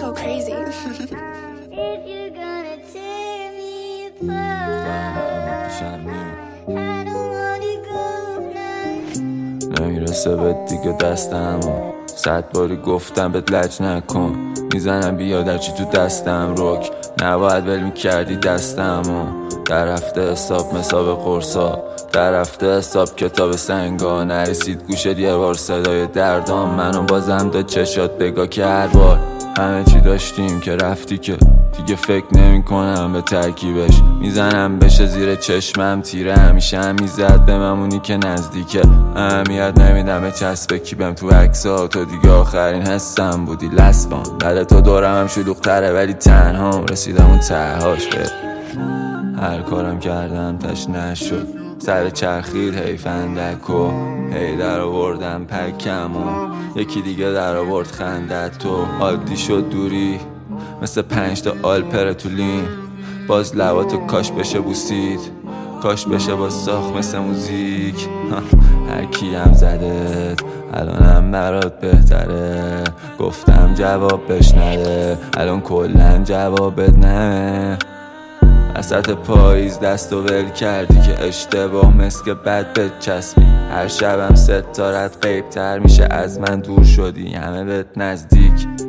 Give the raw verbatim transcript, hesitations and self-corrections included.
go crazy. If you're gonna tear me apart, I don't wanna go now. نمیرسه به دیگه دستمو صد باری گفتم بهت لج نکن میزنم بیا در چی تو دستم رک نباید ول میکردی دستمو در رفته حساب مساب قرصا در رفته حساب کتاب سنگا نرسید گوشت یه بار صدای دردام منو بازم داد چشات بگاه که هر بار همه چی داشتیم که رفتی که دیگه فکر نمی کنم به ترکیبش میزنم بشه زیر چشمم تیره همیشه هم میزد به ممونی که نزدیکه اهمیت نمیدم به چسب کیبم تو عکس‌ها تو دیگه آخرین حسم بودی لسبان بعد تو دورم هم شلوغ تره ولی تنها رسیدم اون تهاش به هر کارم کردم تش نشد سر چرخید هی فندک و هی در آوردم پکم و یکی دیگه در آورد خندت تو عادی شد دوری مثل پنج تا آلپرتولین باز لباتو کاش بشه بوسید کاش بشه با ساخت مثل موزیک هر کی هم زدت الانم برات بهتره گفتم جواب بش نده الان کلن جوابت نه وسط پاییز دستو ول کردی که اشتباه مثل بد بچسبی هر شبم ستارت غیب تر میشه از من دور شدی همه بهت نزدیک